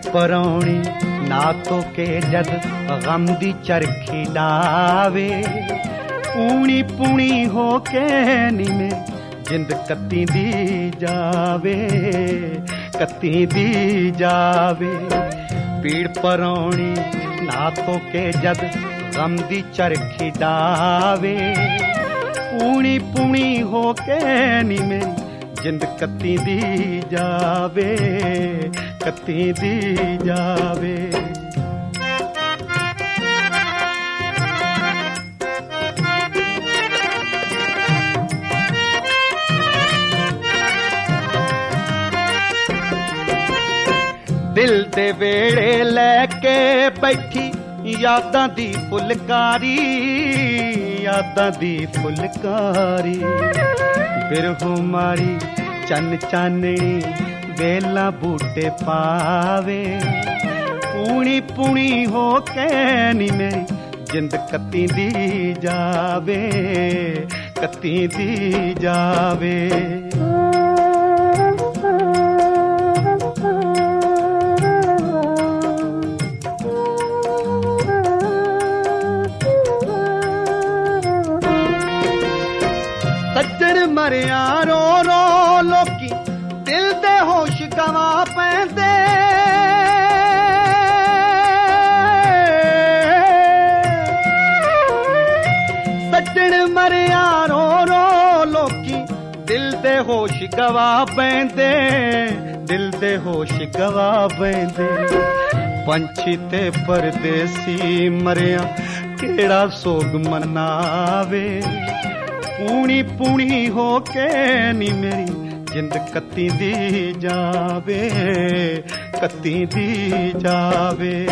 ਪਰਾਉਣੀ ਨਾ ਤੋ ਕੇ ਜਦ ਗਮ ਦੀ ਚਰਖੀ ਡਾਵੇ ਪੂਣੀ ਪੂਣੀ ਹੋ ਕੇ ਨੀ ਮੇਰੀ ਜਿੰਦ ਕੱਤੀ ਦੀ ਜਾਵੇ ਕੱਤੀ ਦੀ ਜਾਵੇ ਪੀੜ ਪਰਾਉਣੀ ਨਾ ਤੋ ਕੇ ਜਦ ਗਮ ਦੀ ਚਰਖੀ ਡਾਵੇ ਪੂਣੀ ਪੂਣੀ ਹੋ ਕੇ ਨੀ ਮੇਰੀ ਜਿੰਦ ਕੱਤੀ ਦੀ ਜਾਵੇ ਕੱਤੀ ਦੀ ਜਾਵੇ ਦਿਲ ਦੇ ਵੇੜੇ ਲੈ ਕੇ ਬੈਠੀ ਯਾਦਾਂ ਦੀ ਫੁਲਕਾਰੀ ਯਾਦਾਂ ਦੀ ਫੁਲਕਾਰੀ ਬਿਰਹੋਂ ਮਾਰੀ ਚੰਨ ਚਾਨਣੀ ਵੇਲਾ ਬੂਟੇ ਪਾਵੇ ਪੂਣੀ ਪੂਣੀ ਹੋ ਕੇ ਨੀ ਮੇਰੀ ਜਿੰਦ ਕੱਤੀ ਦੀ ਜਾਵੇ ਕੱਤੀ ਦੀ ਜਾਵੇ ਸੱਜਣ ਮਰਿਆ ਰੋ ਰੋ ਲੋਕੀ ਦਿਲ ਦੇ ਹੋਸ਼ ਗਵਾ ਪੈਂਦੇ ਸੱਜਣ ਮਰਿਆ ਰੋ ਰੋ ਲੋਕੀ ਦਿਲ ਦੇ ਹੋਸ਼ ਗਵਾ ਪੈਂਦੇ ਦਿਲ ਦੇ ਹੋਸ਼ ਗਵਾ ਪੈਂਦੇ ਪੰਛੀ ਤੇ ਪਰਦੇਸੀ ਮਰਿਆ ਕਿਹੜਾ ਸੋਗ ਮਨਾਵੇ ਪੂਣੀ ਪੂਣੀ ਹੋ ਕੇ ਨੀ ਮੇਰੀ ਜਿੰਦ ਕੱਤੀ ਦੀ ਜਾਵੇ ਕੱਤੀ ਦੀ ਜਾਵੇ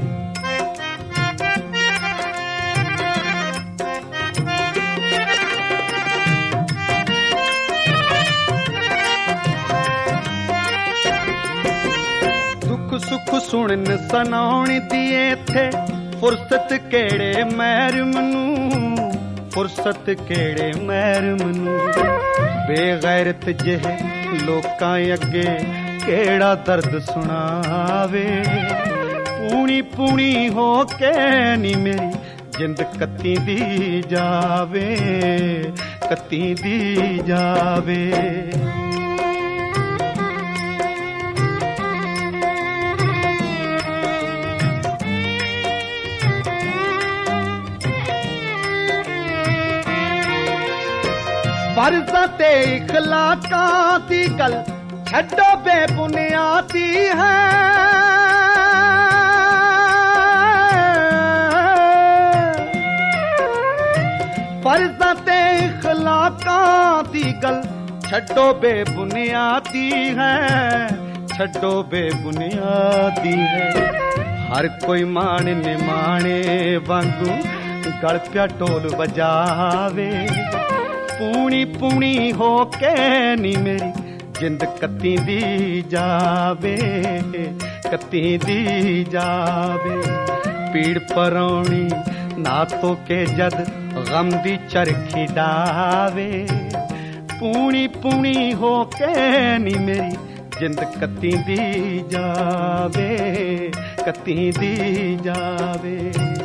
ਦੁੱਖ ਸੁੱਖ ਸੁਣਨ ਸੁਣਾਉਣ ਦੀ ਇੱਥੇ ਫੁਰਸਤ ਕਿਹੜੇ ਮਹਿਰਮ ਨੂੰ ਫੁਰਸਤ ਕਿਹੜੇ ਮਹਿਰਮ ਨੂੰ ਬੇਗੈਰਤ ਜਿਹੇ ਲੋਕਾਂ ਅੱਗੇ ਕਿਹੜਾ ਦਰਦ ਸੁਣਾਵੇ ਪੂਣੀ ਪੂਣੀ ਹੋ ਕੇ ਨੀ ਮੇਰੀ ਜਿੰਦ ਕੱਤੀ ਦੀ ਜਾਵੇ ਕੱਤੀ ਦੀ ਜਾਵੇ ਫਰਜ਼ਾਂ ਤੇ ਇਖਲਾਕਾਂ ਦੀ ਗੱਲ ਛੱਡੋ ਬੇਬੁਨਿਆਦੀ ਹੈ ਫਰਜ਼ਾਂ ਤੇ ਇਖਲਾਕਾਂ ਦੀ ਗੱਲ ਛੱਡੋ ਬੇਬੁਨਿਆਦੀ ਹੈ ਛੱਡੋ ਬੇਬੁਨਿਆਦੀ ਹੈ ਹਰ ਕੋਈ ਮਾਣ ਨਿਮਾਣੇ ਵਾਂਗੂ ਗਲ ਪਿਆ ਢੋਲ ਵਜਾਵੇ ਪੂਣੀ ਪੂਣੀ ਹੋ ਕੇ ਨੀ ਮੇਰੀ ਜਿੰਦ ਕੱਤੀ ਦੀ ਜਾਵੇ ਕੱਤੀ ਦੀ ਜਾਵੇ ਪੀੜ ਪਰਾਉਣੀ ਨਾ ਤੋ ਕੇ ਜਦ ਗਮ ਦੀ ਚਰਖੀ ਡਾਵੇ ਪੂਣੀ ਪੂਣੀ ਹੋ ਕੇ ਨੀ ਮੇਰੀ ਜਿੰਦ ਕੱਤੀ ਦੀ ਜਾਵੇ ਕੱਤੀ ਦੀ ਜਾਵੇ